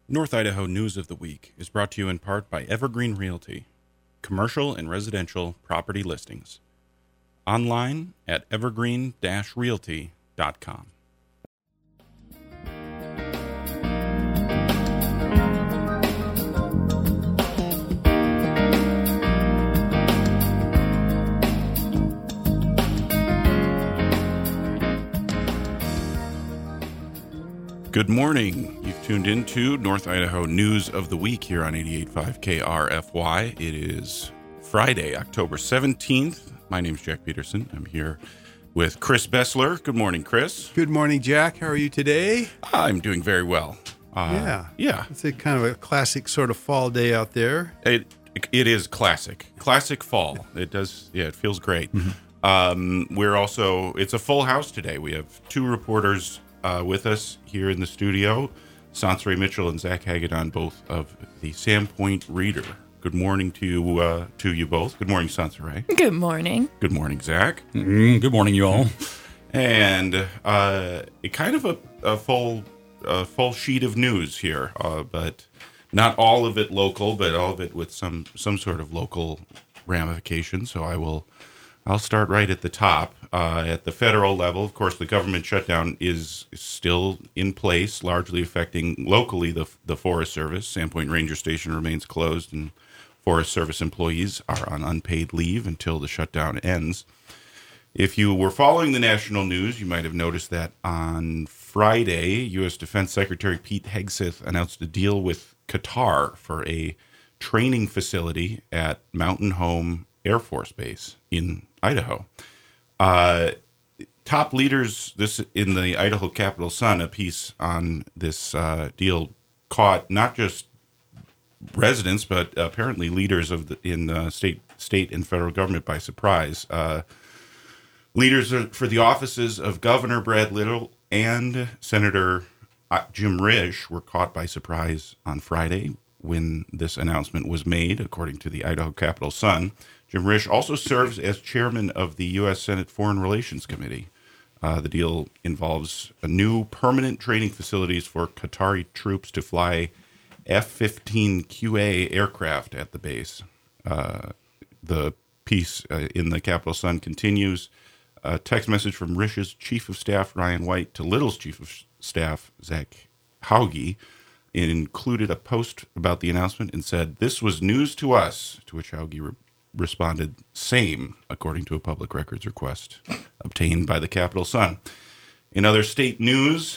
North Idaho News of the Week is brought to you in part by Evergreen Realty, commercial and residential property listings. Online at evergreen-realty.com. Good morning. You've tuned into North Idaho News of the Week here on 88.5 KRFY. It is Friday, October 17th. My name's Jack Peterson. I'm here with Chris Bessler. Good morning, Chris. Good morning, Jack. How are you today? I'm doing very well. Yeah. Yeah. It's a kind of a classic sort of fall day out there. It is classic fall. It does. Yeah, it feels great. Mm-hmm. It's a full house today. We have two reporters with us here in the studio, Sansari Mitchell and Zach Hagedorn, both of the Sandpoint Reader. Good morning to you both. Good morning, Sansari. Good morning. Good morning, Zach. Good morning, you all. And kind of a full sheet of news here, but not all of it local, but all of it with some sort of local ramifications. So I'll start right at the top. At the federal level, of course, the government shutdown is still in place, largely affecting locally the Forest Service. Sandpoint Ranger Station remains closed, and Forest Service employees are on unpaid leave until the shutdown ends. If you were following the national news, you might have noticed that on Friday, U.S. Defense Secretary Pete Hegseth announced a deal with Qatar for a training facility at Mountain Home Air Force Base in Idaho. Top leaders, this in the Idaho Capital Sun, a piece on this deal caught not just residents, but apparently leaders in the state and federal government by surprise. Leaders for the offices of Governor Brad Little and Senator Jim Risch were caught by surprise on Friday when this announcement was made, according to the Idaho Capital Sun. Jim Risch also serves as chairman of the U.S. Senate Foreign Relations Committee. The deal involves a new permanent training facilities for Qatari troops to fly F-15QA aircraft at the base. The piece in the Capital Sun continues. A text message from Risch's Chief of Staff, Ryan White, to Little's Chief of Staff, Zach Hauge, included a post about the announcement and said, "This was news to us," to which Hauge responded, "Same," according to a public records request obtained by the Capital Sun. In other state news,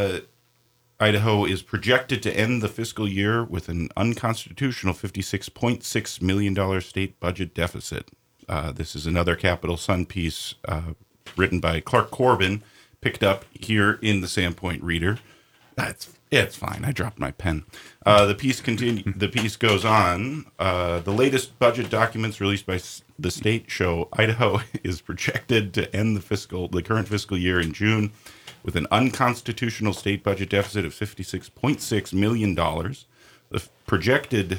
Idaho is projected to end the fiscal year with an unconstitutional $56.6 million state budget deficit. This is another Capital Sun piece written by Clark Corbin, picked up here in the Sandpoint Reader. It's fine. I dropped my pen. The piece goes on. The latest budget documents released by the state show Idaho is projected to end the current fiscal year in June with an unconstitutional state budget deficit of $56.6 million. The projected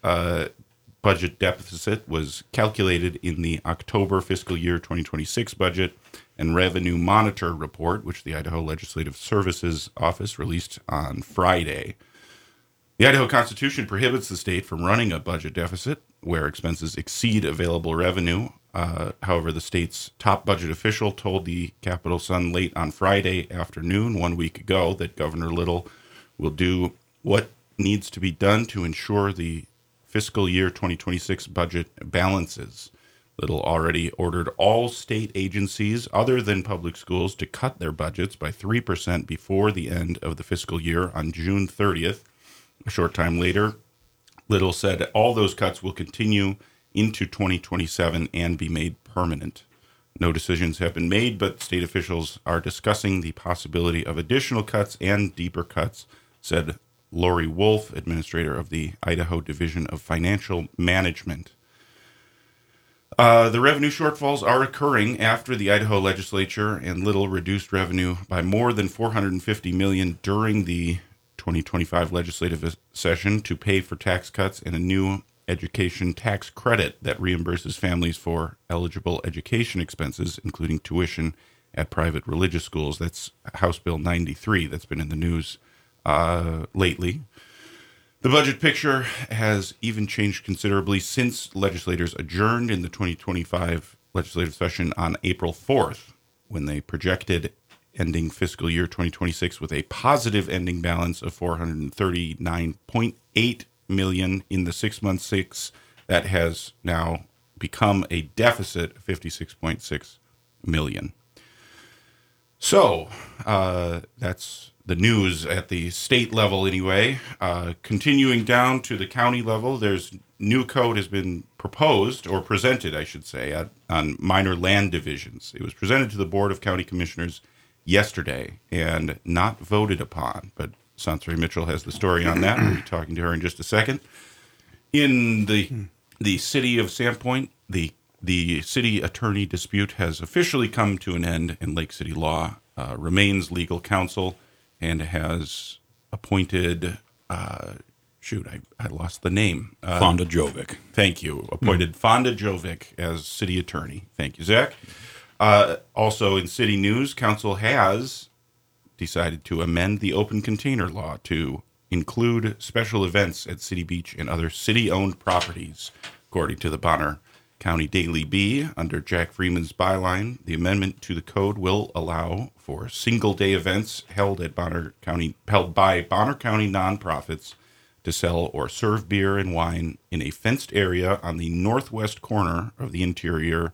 budget deficit was calculated in the October fiscal year 2026 budget and Revenue Monitor report, which the Idaho Legislative Services Office released on Friday. The Idaho Constitution prohibits the state from running a budget deficit where expenses exceed available revenue. However, the state's top budget official told the Capital Sun late on Friday afternoon, 1 week ago, that Governor Little will do what needs to be done to ensure the fiscal year 2026 budget balances. Little already ordered all state agencies other than public schools to cut their budgets by 3% before the end of the fiscal year on June 30th. A short time later, Little said all those cuts will continue into 2027 and be made permanent. No decisions have been made, but state officials are discussing the possibility of additional cuts and deeper cuts, said Lori Wolf, administrator of the Idaho Division of Financial Management. The revenue shortfalls are occurring after the Idaho legislature and Little reduced revenue by more than $450 million during the 2025 legislative session to pay for tax cuts and a new education tax credit that reimburses families for eligible education expenses, including tuition at private religious schools. That's House Bill 93 that's been in the news lately. The budget picture has even changed considerably since legislators adjourned in the 2025 legislative session on April 4th, when they projected ending fiscal year 2026 with a positive ending balance of $439.8 million in the 6 months. That has now become a deficit of $56.6 million. So that's the news at the state level anyway. Continuing down to the county level, there's new code has been proposed, or presented, I should say, on minor land divisions. It was presented to the Board of County Commissioners yesterday and not voted upon. But Sansari Mitchell has the story on that. We'll be talking to her in just a second. In the city of Sandpoint, the city attorney dispute has officially come to an end, and Lake City Law remains legal counsel and has appointed, I lost the name. Fonda Jovic. Thank you. Appointed Fonda Jovic as city attorney. Thank you, Zach. Also in city news, council has decided to amend the open container law to include special events at City Beach and other city-owned properties. According to the Bonner County Daily Bee, under Jack Freeman's byline, the amendment to the code will allow for single-day events held by Bonner County nonprofits to sell or serve beer and wine in a fenced area on the northwest corner of the interior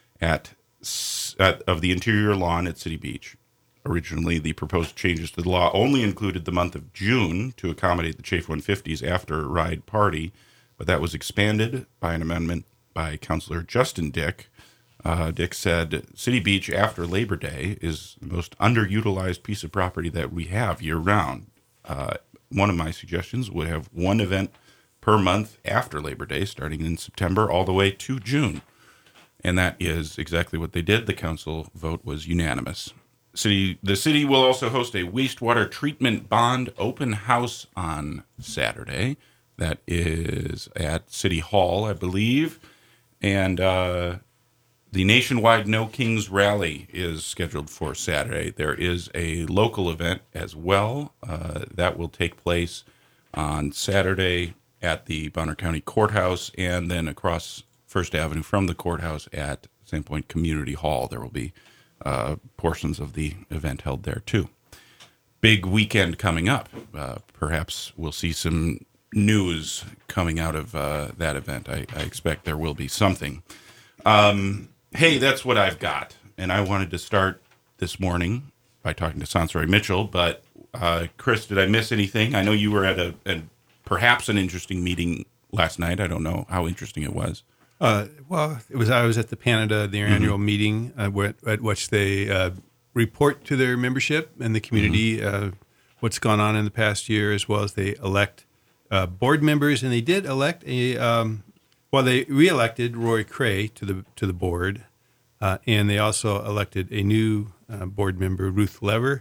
lawn at City Beach. Originally, the proposed changes to the law only included the month of June to accommodate the Chafe 150's after-ride party, but that was expanded by an amendment by Councilor Justin Dick. Dick said, City Beach after Labor Day is the most underutilized piece of property that we have year-round. One of my suggestions would have one event per month after Labor Day, starting in September all the way to June. And that is exactly what they did. The council vote was unanimous. The city will also host a wastewater treatment bond open house on Saturday. That is at City Hall, I believe. And the nationwide No Kings Rally is scheduled for Saturday. There is a local event as well that will take place on Saturday at the Bonner County Courthouse, and then across First Avenue from the courthouse at Sandpoint Community Hall. There will be portions of the event held there too. Big weekend coming up. Perhaps we'll see some news coming out of that event. I expect there will be something. Hey, that's what I've got. And I wanted to start this morning by talking to Sansari Mitchell. But Chris, did I miss anything? I know you were at perhaps an interesting meeting last night. I don't know how interesting it was. Well, I was at the Panada, their annual meeting, at which they report to their membership and the community what's gone on in the past year, as well as they elect board members. And they did elect they reelected Roy Cray to the board, and they also elected a new board member, Ruth Lever.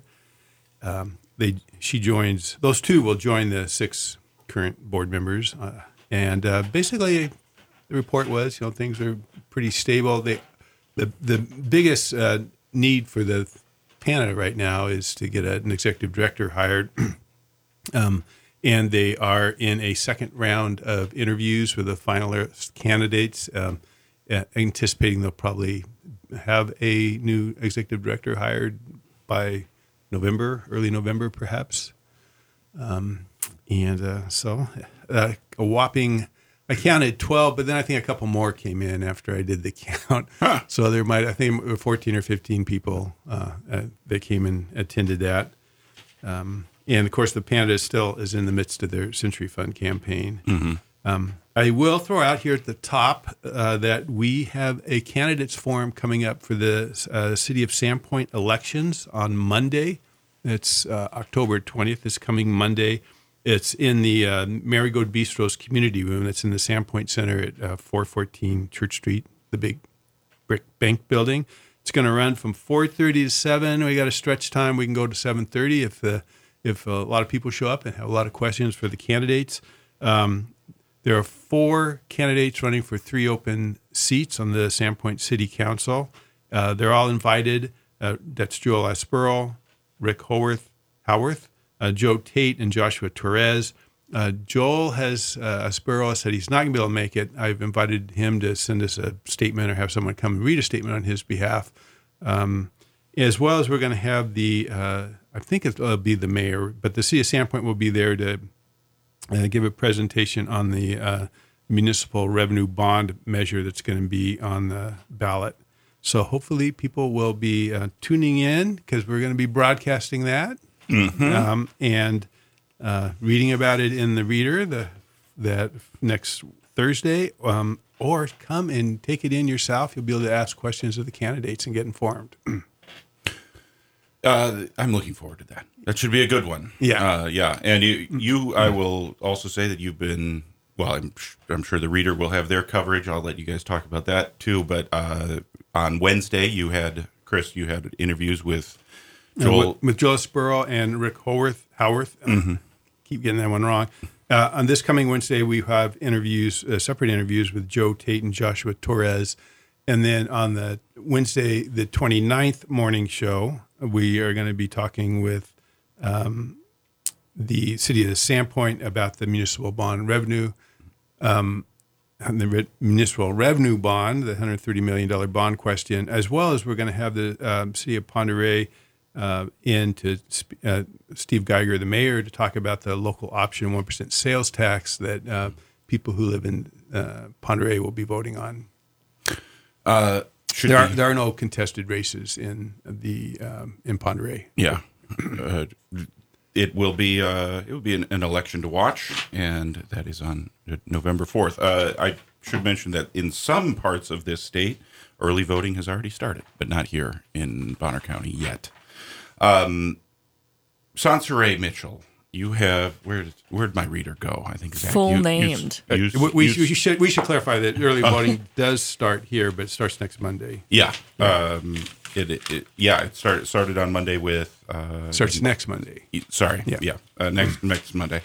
Those two will join the 6 current board members, and basically. The report was, things are pretty stable. The biggest need for the Panada right now is to get an executive director hired, and they are in a second round of interviews with the finalist candidates, anticipating they'll probably have a new executive director hired by early November, perhaps. So a whopping. I counted 12, but then I think a couple more came in after I did the count. Huh. So I think 14 or 15 people that came and attended that. And of course, the Panada still is in the midst of their Century Fund campaign. Mm-hmm. I will throw out here at the top that we have a candidates forum coming up for the City of Sandpoint elections on Monday. It's October 20th, this coming Monday. It's in the Marigold Bistro's community room. That's in the Sandpoint Center at 414 Church Street, the big brick bank building. It's going to run from 4:30 to 7. We got a stretch time. We can go to 7:30 if a lot of people show up and have a lot of questions for the candidates. There are 4 candidates running for 3 open seats on the Sandpoint City Council. They're all invited. That's Joel Asperl, Rick Howarth, Joe Tate, and Joshua Torres. Joel has Aspero said he's not going to be able to make it. I've invited him to send us a statement or have someone come and read a statement on his behalf. As well as we're going to have I think it'll be the mayor, but the city of Sandpoint will be there to give a presentation on the municipal revenue bond measure that's going to be on the ballot. So hopefully people will be tuning in because we're going to be broadcasting that and reading about it in the Reader that next Thursday, or come and take it in yourself. You'll be able to ask questions of the candidates and get informed. I'm looking forward to that. That should be a good one. Yeah. Yeah. And I will also say that you've been, well, I'm sure the Reader will have their coverage. I'll let you guys talk about that too. But on Wednesday, Chris, you had interviews with Joel. With Joel Aspero and Rick Howarth. Keep getting that one wrong. On this coming Wednesday, we have separate interviews with Joe Tate and Joshua Torres. And then on the Wednesday, the 29th morning show, we are going to be talking with the city of Sandpoint about the municipal bond revenue, and the municipal revenue bond, the $130 million bond question, as well as we're going to have the city of Pend Oreille in to Steve Geiger, the mayor, to talk about the local option 1% sales tax that people who live in Pend Oreille will be voting on. There are no contested races in Pend Oreille. Yeah, it will be an election to watch, and that is on November 4th. I should mention that in some parts of this state, early voting has already started, but not here in Bonner County yet. Sansaray Mitchell, you have where'd my Reader go? I think Zach, full named. We should clarify that early voting does start here, but it starts next Monday. Yeah, it started on Monday with starts next Monday. Sorry, next Monday.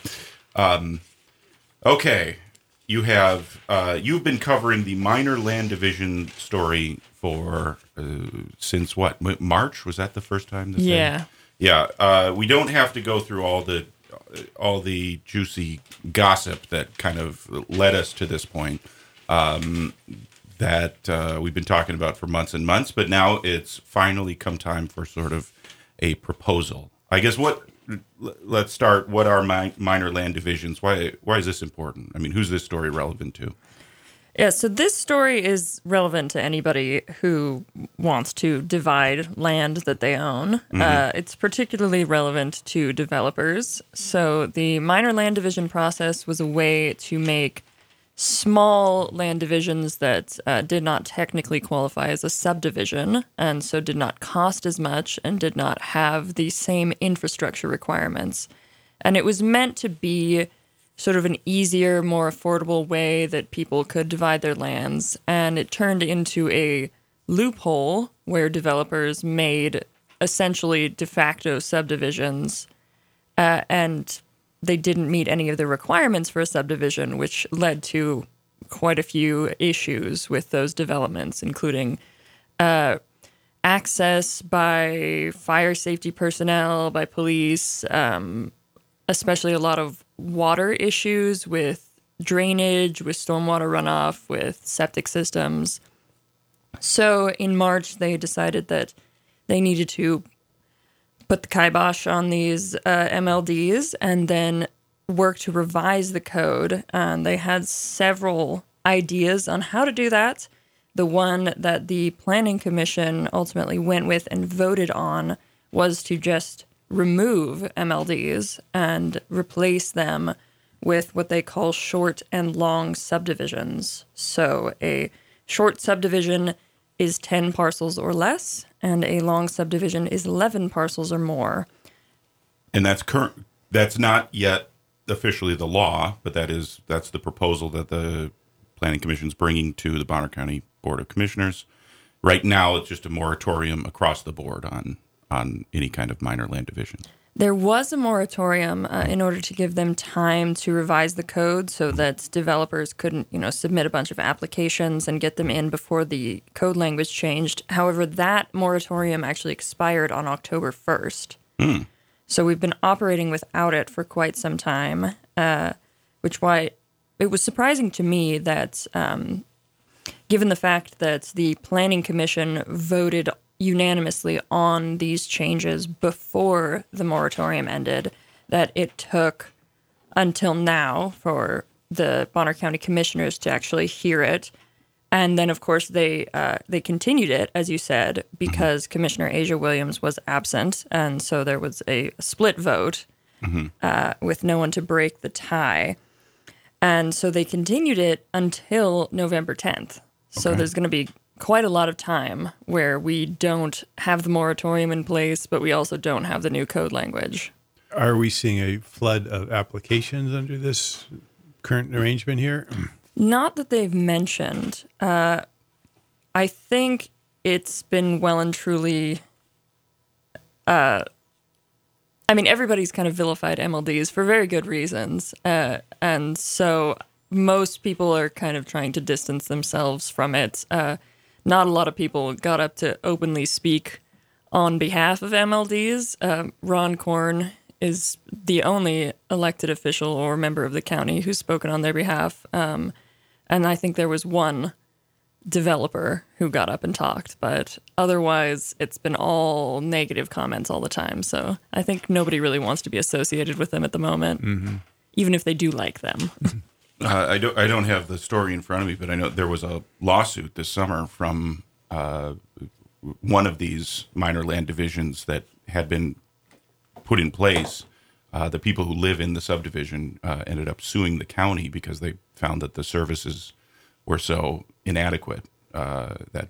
Okay, you've been covering the minor land division story for since what, March? Was that the first time? Yeah. We don't have to go through all the juicy gossip that kind of led us to this point that we've been talking about for months and months, but now it's finally come time for sort of a proposal. I guess let's start. What are minor land divisions? Why is this important? I mean, who's this story relevant to? Yeah, so this story is relevant to anybody who wants to divide land that they own. It's particularly relevant to developers. So the minor land division process was a way to make small land divisions that did not technically qualify as a subdivision, and so did not cost as much and did not have the same infrastructure requirements. And it was meant to be sort of an easier, more affordable way that people could divide their lands. And it turned into a loophole where developers made essentially de facto subdivisions, and they didn't meet any of the requirements for a subdivision, which led to quite a few issues with those developments, including access by fire safety personnel, by police, especially a lot of water issues with drainage, with stormwater runoff, with septic systems. So in March, they decided that they needed to put the kibosh on these MLDs and then work to revise the code. And they had several ideas on how to do that. The one that the Planning Commission ultimately went with and voted on was to just remove MLDs and replace them with what they call short and long subdivisions. So a short subdivision is 10 parcels or less, and a long subdivision is 11 parcels or more. And that's not yet officially the law, but that's the proposal that the Planning Commission is bringing to the Bonner County Board of Commissioners. Right now, it's just a moratorium across the board on any kind of minor land division. There was a moratorium in order to give them time to revise the code so that developers couldn't, submit a bunch of applications and get them in before the code language changed. However, that moratorium actually expired on October 1st. So we've been operating without it for quite some time. which why it was surprising to me that, given the fact that the Planning Commission voted unanimously on these changes before the moratorium ended, that it took until now for the Bonner County Commissioners to actually hear it. And then, of course, they continued it, as you said, because Commissioner Asia Williams was absent. And so there was a split vote with no one to break the tie. And so they continued it until November 10th. So there's going to be quite a lot of time where we don't have the moratorium in place, but we also don't have the new code language. Are we seeing a flood of applications under this current arrangement here? Not that they've mentioned. I think it's been well and truly... everybody's kind of vilified MLDs for very good reasons. And so most people are kind of trying to distance themselves from it. Not a lot of people got up to openly speak on behalf of MLDs. Ron Korn is the only elected official or member of the county who's spoken on their behalf. And I think there was one developer who got up and talked, but otherwise it's been all negative comments all the time. So I think nobody really wants to be associated with them at the moment, even if they do like them. I don't have the story in front of me, but I know there was a lawsuit this summer from one of these minor land divisions that had been put in place. The people who live in the subdivision ended up suing the county because they found that the services were so inadequate that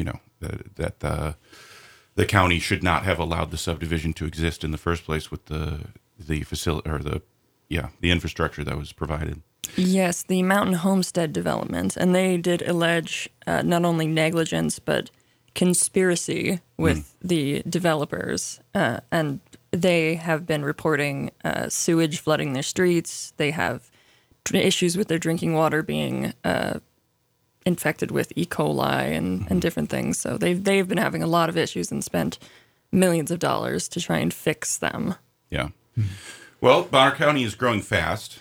the county should not have allowed the subdivision to exist in the first place with the facility or the infrastructure that was provided. Yes, the Mountain Homestead development, and they did allege not only negligence but conspiracy with the developers, and they have been reporting sewage flooding their streets. They have issues with their drinking water being infected with E. coli and different things. So they've been having a lot of issues and spent millions of dollars to try and fix them. Yeah. Well, Bonner County is growing fast.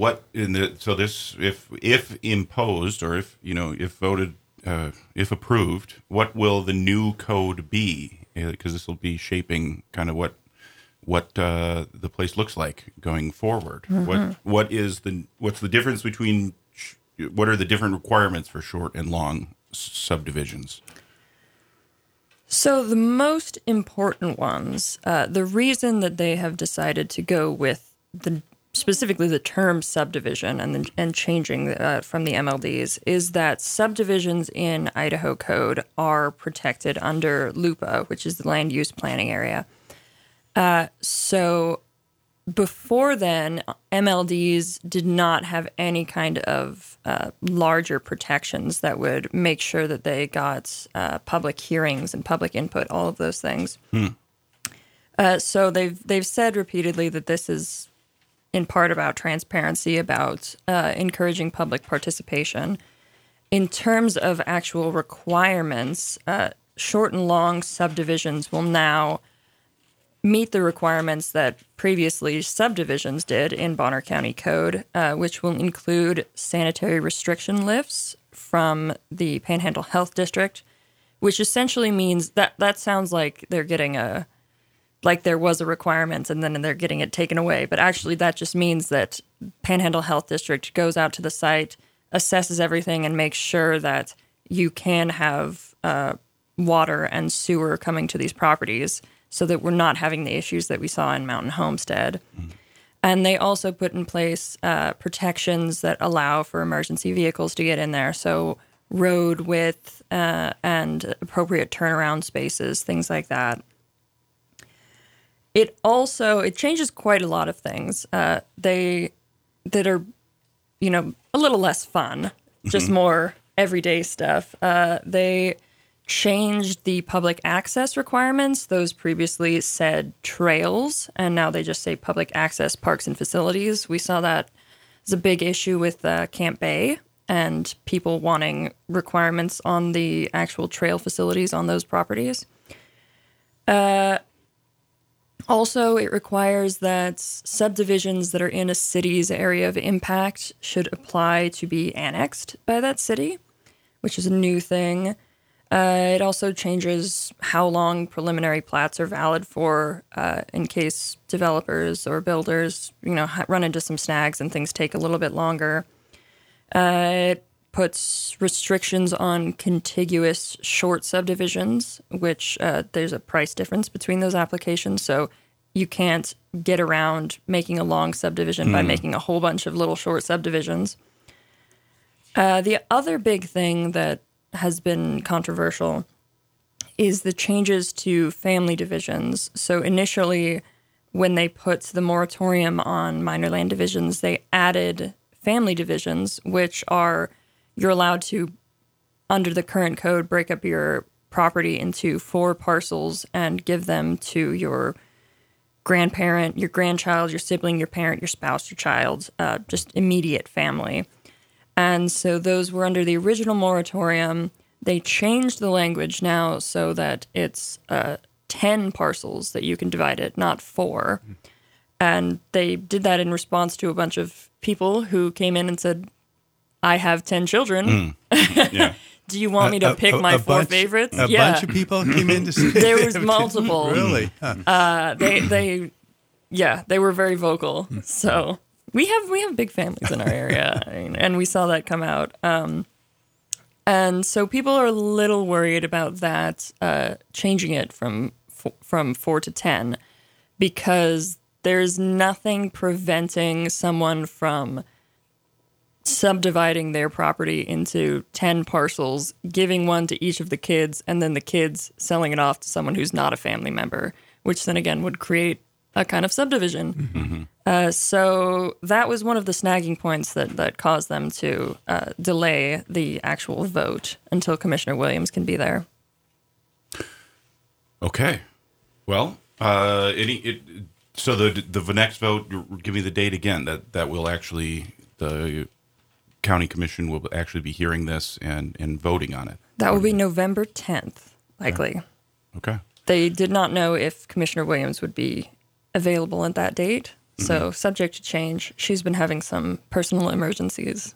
If imposed or if voted, if approved, what will the new code be? Because this will be shaping kind of what the place looks like going forward. What's the difference between what are the different requirements for short and long subdivisions? So the most important ones, the reason that they have decided to go with specifically the term subdivision and changing from the MLDs is that subdivisions in Idaho Code are protected under LUPA, which is the land use planning area. So before then, MLDs did not have any kind of larger protections that would make sure that they got public hearings and public input, all of those things. So they've said repeatedly that this is in part about transparency, about encouraging public participation. In terms of actual requirements, short and long subdivisions will now meet the requirements that previously subdivisions did in Bonner County Code, which will include sanitary restriction lifts from the Panhandle Health District, which essentially means that sounds like they're getting like there was a requirement and then they're getting it taken away. But actually that just means that Panhandle Health District goes out to the site, assesses everything, and makes sure that you can have water and sewer coming to these properties, so that we're not having the issues that we saw in Mountain Homestead. And they also put in place protections that allow for emergency vehicles to get in there. So road width and appropriate turnaround spaces, things like that. It changes quite a lot of things that are, a little less fun, just more everyday stuff. They changed the public access requirements. Those previously said trails, and now they just say public access parks and facilities. We saw that as a big issue with Camp Bay and people wanting requirements on the actual trail facilities on those properties. Also, it requires that subdivisions that are in a city's area of impact should apply to be annexed by that city, which is a new thing. It also changes how long preliminary plats are valid for in case developers or builders, run into some snags and things take a little bit longer. It puts restrictions on contiguous short subdivisions, which there's a price difference between those applications. So you can't get around making a long subdivision by making a whole bunch of little short subdivisions. The other big thing that has been controversial is the changes to family divisions. So initially, when they put the moratorium on minor land divisions, they added family divisions, which are you're allowed to, under the current code, break up your property into 4 parcels and give them to your grandparent, your grandchild, your sibling, your parent, your spouse, your child, just immediate family. And so those were under the original moratorium. They changed the language now so that it's 10 parcels that you can divide it, not 4. And they did that in response to a bunch of people who came in and said, I have 10 children. Yeah. Do you want me to pick my 4 favorites? A bunch of people came in to say There was multiple. Really? Huh. They were very vocal. So we have big families in our area, and we saw that come out. And so people are a little worried about that, changing it from 4 to 10, because there's nothing preventing someone from subdividing their property into 10 parcels, giving one to each of the kids, and then the kids selling it off to someone who's not a family member, which then again would create a kind of subdivision. So that was one of the snagging points that caused them to delay the actual vote until Commissioner Williams can be there. Okay. Well, so the next vote, give me the date again, that will actually, the county commission will actually be hearing this and voting on it. That will be November 10th, likely. Okay. They did not know if Commissioner Williams would be available at that date, so subject to change. She's been having some personal emergencies.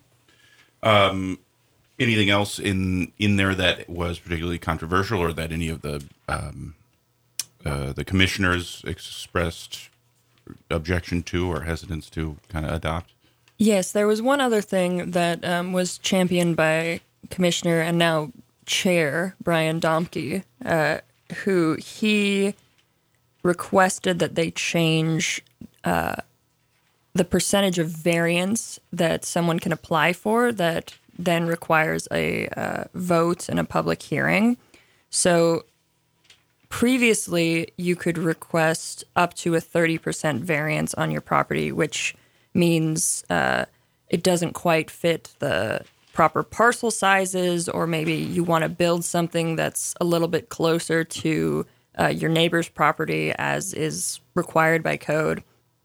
Anything else in there that was particularly controversial, or that any of the commissioners expressed objection to or hesitance to kind of adopt? Yes, there was one other thing that was championed by Commissioner and now Chair Brian Domke, who he requested that they change the percentage of variance that someone can apply for that then requires a vote and a public hearing. So previously, you could request up to a 30% variance on your property, which means it doesn't quite fit the proper parcel sizes, or maybe you want to build something that's a little bit closer to your neighbor's property as is required by code.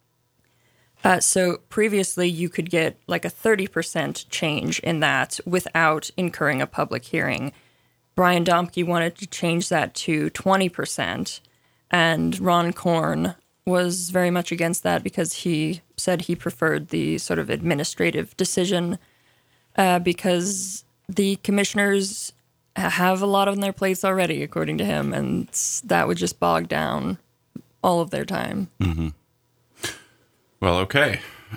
So previously you could get like a 30% change in that without incurring a public hearing. Brian Domke wanted to change that to 20%, and Ron Korn was very much against that because he said he preferred the sort of administrative decision because the commissioners have a lot on their plates already, according to him, and that would just bog down all of their time. Mm-hmm. Well, okay.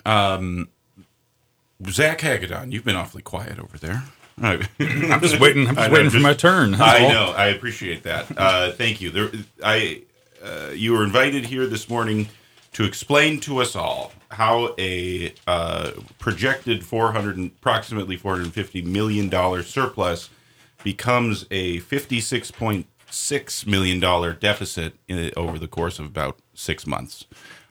Zach Hagedorn, you've been awfully quiet over there. I'm just waiting. I'm just waiting for my turn. I know. I appreciate that. Thank you. You were invited here this morning to explain to us all how a projected approximately $450 million surplus becomes a $56.6 million deficit over the course of about 6 months.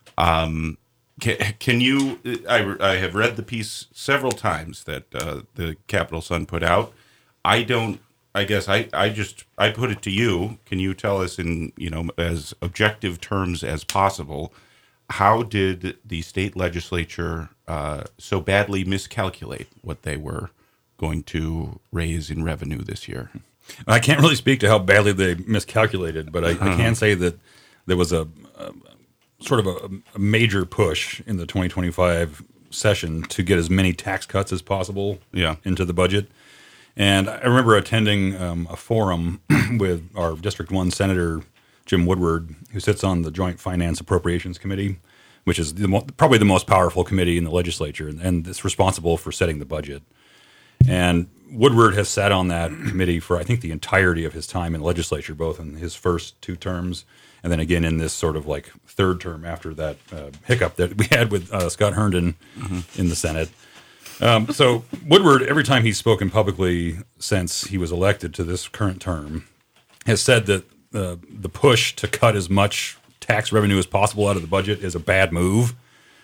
Can you? I have read the piece several times that the Capital Sun put out. I guess I put it to you. Can you tell us in as objective terms as possible, how did the state legislature so badly miscalculate what they were going to raise in revenue this year? I can't really speak to how badly they miscalculated, but I can say that there was a sort of a major push in the 2025 session to get as many tax cuts as possible into the budget. And I remember attending a forum with our District 1 Senator Jim Woodward, who sits on the Joint Finance Appropriations Committee, which is probably the most powerful committee in the legislature, and it's responsible for setting the budget. And Woodward has sat on that committee for, I think, the entirety of his time in the legislature, both in his first 2 terms and then again in this sort of like third term after that hiccup that we had with Scott Herndon in the Senate. So Woodward, every time he's spoken publicly since he was elected to this current term, has said that the push to cut as much tax revenue as possible out of the budget is a bad move.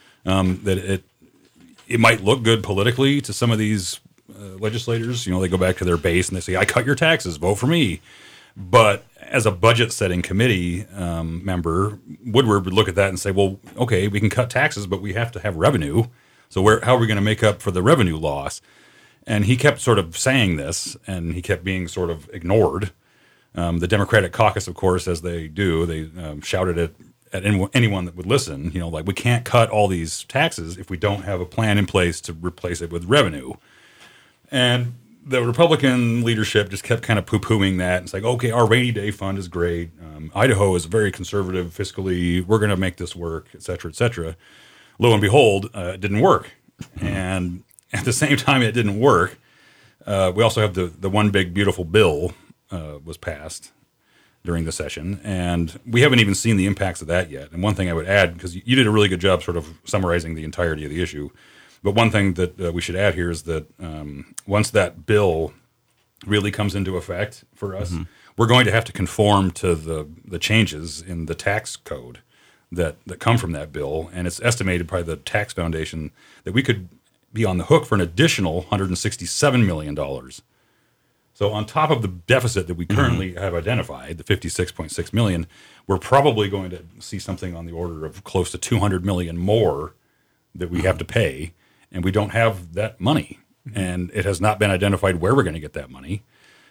That it might look good politically to some of these legislators. You know, they go back to their base and they say, "I cut your taxes, vote for me." But as a budget-setting committee member, Woodward would look at that and say, "Well, okay, we can cut taxes, but we have to have revenue. So how are we going to make up for the revenue loss?" And he kept sort of saying this, and he kept being sort of ignored. The Democratic caucus, of course, as they do, they shouted at anyone that would listen, you know, like, we can't cut all these taxes if we don't have a plan in place to replace it with revenue. And the Republican leadership just kept kind of poo-pooing that. It's like, okay, our rainy day fund is great. Idaho is very conservative fiscally. We're going to make this work, et cetera, et cetera. Lo and behold, it didn't work. And at the same time it didn't work, we also have the one big beautiful bill was passed during the session, and we haven't even seen the impacts of that yet. And one thing I would add, because you did a really good job sort of summarizing the entirety of the issue, but one thing that we should add here is that once that bill really comes into effect for us, we're going to have to conform to the changes in the tax code that come from that bill. And it's estimated by the Tax Foundation that we could be on the hook for an additional $167 million. So on top of the deficit that we currently have identified, the $56.6 million, we're probably going to see something on the order of close to $200 million more that we have to pay, and we don't have that money. And it has not been identified where we're going to get that money.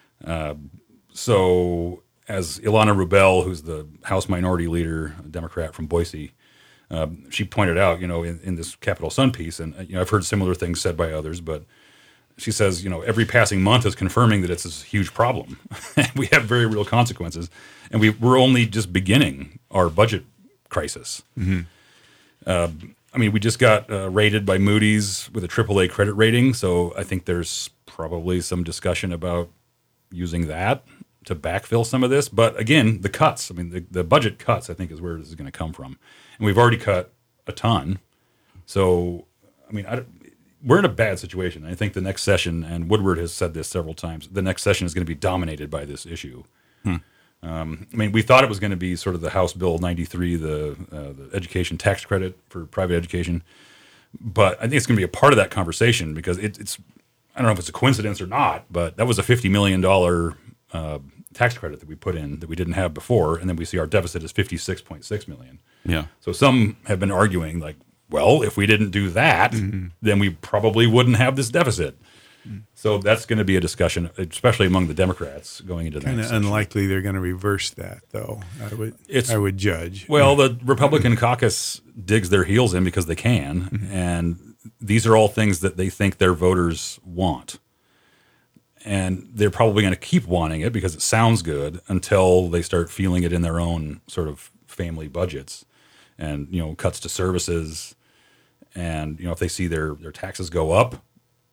So as Ilana Rubel, who's the House Minority Leader, a Democrat from Boise, she pointed out, you know, in this Capital Sun piece, and you know, I've heard similar things said by others, but she says, you know, every passing month is confirming that it's a huge problem. We have very real consequences, and we're only just beginning our budget crisis. I mean, we just got rated by Moody's with a AAA credit rating, so I think there's probably some discussion about using that to backfill some of this. But again, the cuts, I mean, the budget cuts, I think, is where this is going to come from. And we've already cut a ton. So, I mean, we're in a bad situation. I think the next session, and Woodward has said this several times, the next session is going to be dominated by this issue. I mean, we thought it was going to be sort of the House Bill 93, the education tax credit for private education. But I think it's going to be a part of that conversation because it's I don't know if it's a coincidence or not, but that was a $50 million tax credit that we put in that we didn't have before. And then we see our deficit is $56.6 million. Yeah. So some have been arguing like, well, if we didn't do that, then we probably wouldn't have this deficit. So that's going to be a discussion, especially among the Democrats going into that. Kind of unlikely they're going to reverse that, though. I would judge. Well, the Republican caucus digs their heels in because they can, and these are all things that they think their voters want. And they're probably going to keep wanting it because it sounds good until they start feeling it in their own sort of family budgets, and you know, cuts to services. And, you know, if they see their taxes go up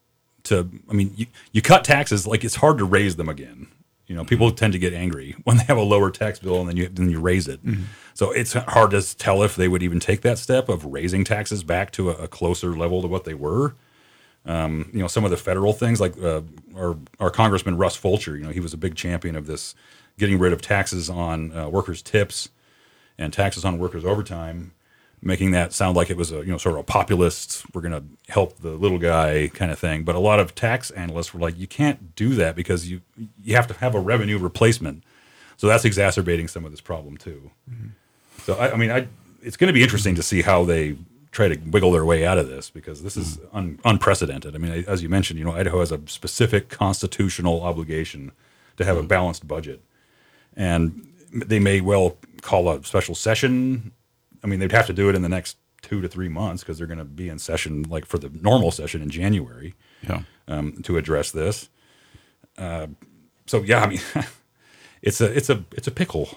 you cut taxes, like it's hard to raise them again. You know, people tend to get angry when they have a lower tax bill and then you raise it. So it's hard to tell if they would even take that step of raising taxes back to a closer level to what they were. You know, some of the federal things like our Congressman Russ Fulcher, you know, he was a big champion of this, getting rid of taxes on workers' tips and taxes on workers' overtime, making that sound like it was a, you know, sort of a populist, we're going to help the little guy kind of thing. But a lot of tax analysts were like, you can't do that because you have to have a revenue replacement. So that's exacerbating some of this problem too. So I mean, it's going to be interesting to see how they try to wiggle their way out of this because this is unprecedented. I mean, as you mentioned, you know, Idaho has a specific constitutional obligation to have a balanced budget. And they may well call a special session. I mean, they'd have to do it in the next 2 to 3 months because they're going to be in session like for the normal session in January to address this. So yeah, I mean, it's a pickle.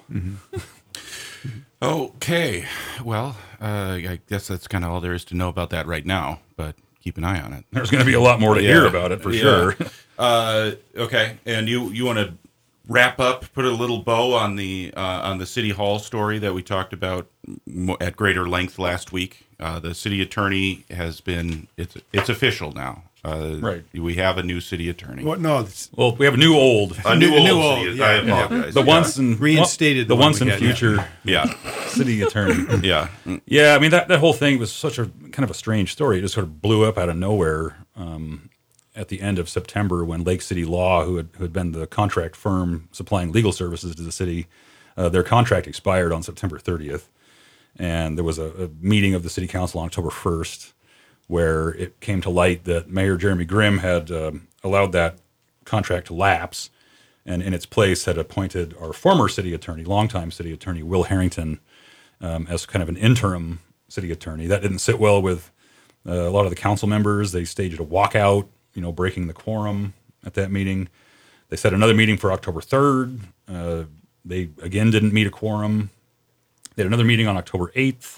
Okay, well, I guess that's kind of all there is to know about that right now. But keep an eye on it. There's going to be a lot more to hear about it for sure. Okay, and you want to wrap up, put a little bow on the City Hall story that we talked about at greater length last week. The city attorney has been it's official now. Right. We have a new city attorney. What? No. Well, we have a new old. A new old old, city. yeah, I apologize. The once and Reinstated the the one once we and had, future city attorney. Yeah. Yeah, I mean that whole thing was such a kind of a strange story. It just sort of blew up out of nowhere at the end of September when Lake City Law, who had been the contract firm supplying legal services to the city, their contract expired on September 30th, and there was a meeting of the city council on October 1st where it came to light that Mayor Jeremy Grimm had allowed that contract to lapse, and in its place had appointed our former city attorney, longtime city attorney Will Harrington, as kind of an interim city attorney. That didn't sit well with a lot of the council members. They staged a walkout, breaking the quorum at that meeting. They set another meeting for October 3rd. They again didn't meet a quorum. They had another meeting on October 8th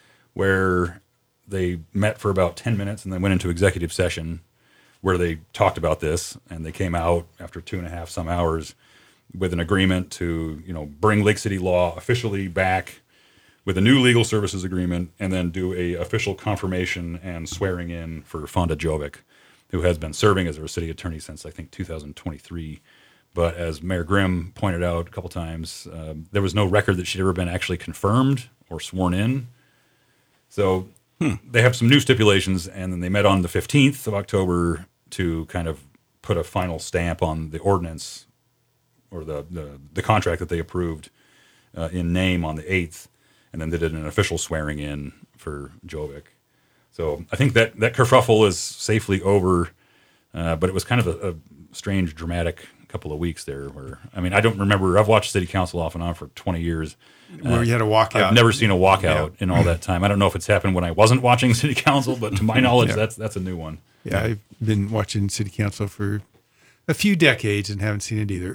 where they met for about 10 minutes and then went into executive session where they talked about this, and they came out after 2.5 some hours with an agreement to, bring Lake City Law officially back with a new legal services agreement, and then do a official confirmation and swearing in for Fonda Jovic, who has been serving as our city attorney since, I think, 2023. But as Mayor Grimm pointed out a couple times, there was no record that she'd ever been actually confirmed or sworn in. So they have some new stipulations, and then they met on the 15th of October to kind of put a final stamp on the ordinance or the contract that they approved in name on the 8th, and then they did an official swearing in for Jovic. So I think that kerfuffle is safely over, but it was kind of a strange, dramatic couple of weeks there where, I don't remember, I've watched city council off and on for 20 years. Where you had a walkout. I've never seen a walkout in all that time. I don't know if it's happened when I wasn't watching city council, but to my knowledge, that's a new one. Yeah, I've been watching city council for a few decades and haven't seen it either.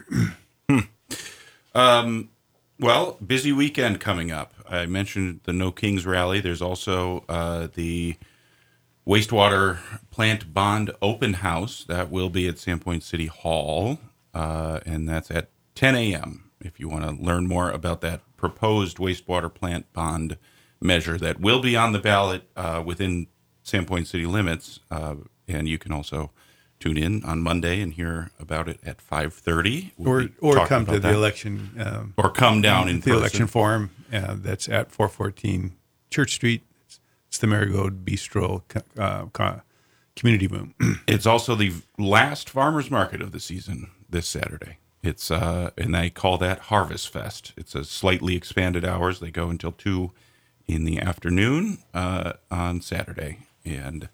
Well, busy weekend coming up. I mentioned the No Kings rally. There's also the wastewater plant bond open house that will be at Sandpoint City Hall, and that's at 10 a.m. If you want to learn more about that proposed wastewater plant bond measure that will be on the ballot within Sandpoint city limits, and you can also tune in on Monday and hear about it at 5:30. Or come to the election. Or come down in the election forum. That's at 414 Church Street. It's the Marigold Bistro community room. It's also the last farmers market of the season this Saturday. It's and they call that Harvest Fest. It's a slightly expanded hours. They go until 2 in the afternoon on Saturday, and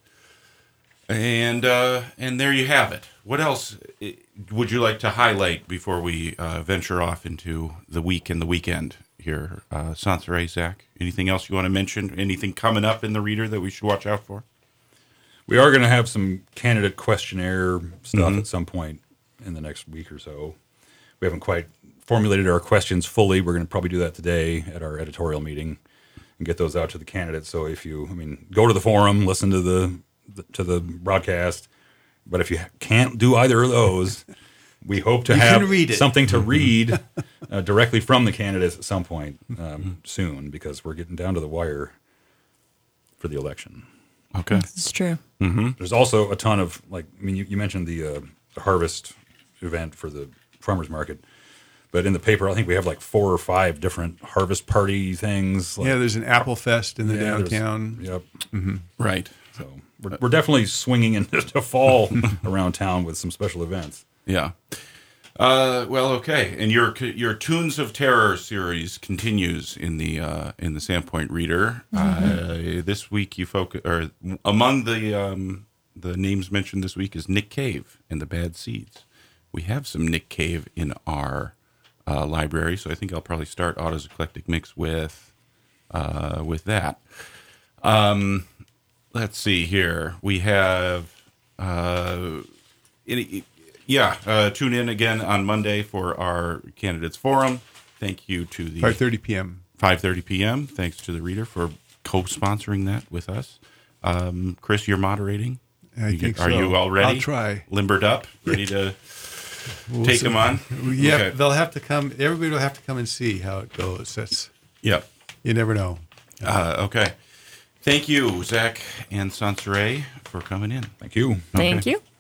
there you have it. What else would you like to highlight before we venture off into the week and the weekend here, Sansaray, Zach? Anything else you want to mention? Anything coming up in the Reader that we should watch out for? We are going to have some candidate questionnaire stuff at some point in the next week or so. We haven't quite formulated our questions fully. We're going to probably do that today at our editorial meeting and get those out to the candidates. So if you, go to the forum, listen to the broadcast. But if you can't do either of those, we hope to have something to read directly from the candidates at some point soon, because we're getting down to the wire for the election. Okay. It's true. Mm-hmm. There's also a ton of, you mentioned the harvest event for the farmers market, but in the paper, I think we have 4 or 5 different harvest party things. There's an Apple Fest in the downtown. Yep. Mm-hmm. Right. So we're definitely swinging into fall around town with some special events. Yeah. Well, okay. And your Tunes of Terror series continues in the Sandpoint Reader. This week you focus, or among the names mentioned this week is Nick Cave and the Bad Seeds. We have some Nick Cave in our library. So I think I'll probably start Otto's Eclectic Mix with that. Let's see here. We have, tune in again on Monday for our Candidates Forum. Thank you to the 5:30 p.m. 5:30 p.m. Thanks to the Reader for co-sponsoring that with us. Chris, you're moderating. I think so. Are you all ready? I'll try. Limbered up, ready to take them on? Yeah, Okay. they'll have to come. Everybody will have to come and see how it goes. Yep. You never know. Okay. Thank you, Zach and Sansaray, for coming in. Thank you. Thank you.